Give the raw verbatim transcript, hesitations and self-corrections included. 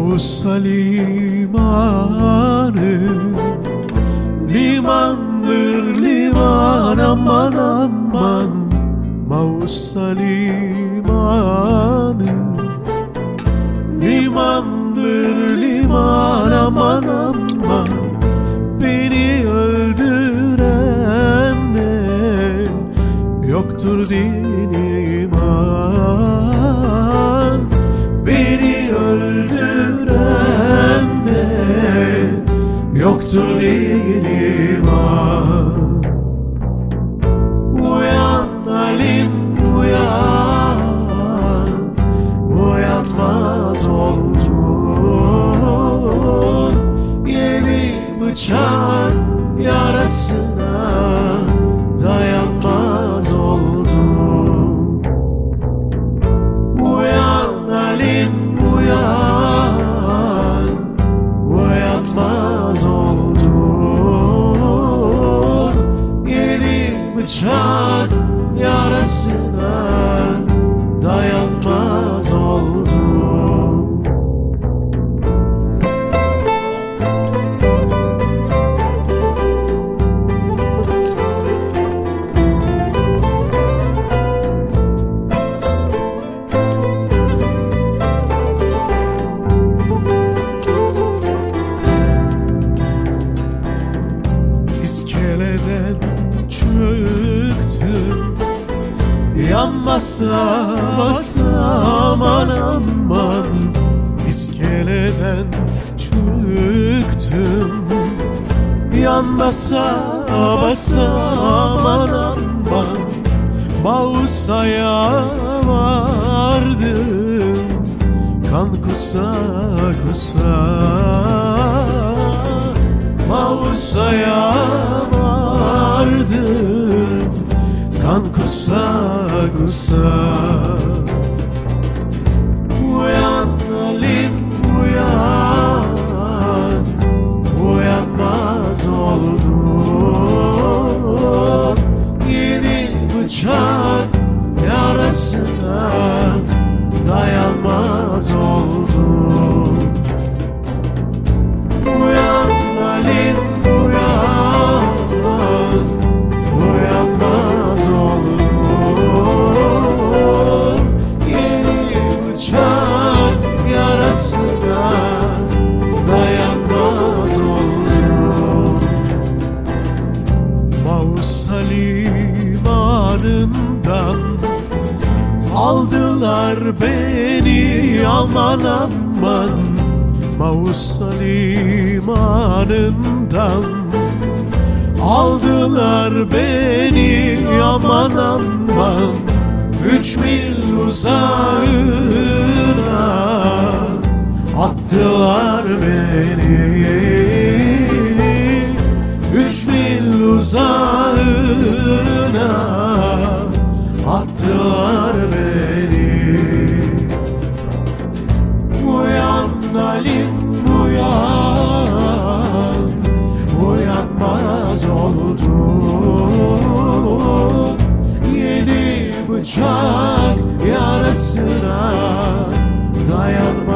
Mausa limanı, limandır liman, aman aman. Mausa limanı, limandır liman, aman aman. Beni öldüren de yoktur din iman. Beni öldüren de yoktur din iman. Uyan Halim uyan, uyanmaz oldun. Yedi bıçak yarasına dayanmaz oldum. Uyan Halim uyan, uyanmaz oldun. Yedi bıçak yarasına dayanmaz oldum. İskeleden çıktım, yanmasa basa aman aman. İskeleden çıktım, yanmasa basa aman aman. Mausa'ya vardım, kan kusa kusa. Mausa'ya vardım, kan kusa kusa. Uyan Halim uyan, uyanmaz oldun. Yedi bıçak yarasına dayanmaz oldun. Uyan Halim uyan, uyanmaz oldun. Yedi bıçak yarasına dayanmaz oldun. Mausa limanından aldılar beni aman aman. Mausa limanından aldılar beni aman aman. Üç mil uzağına attılar beni. Üç mil uzağına attılar beni. Uyan Halim uyan, uyanmaz oldun. Yedi bıçak yarasına dayanmaz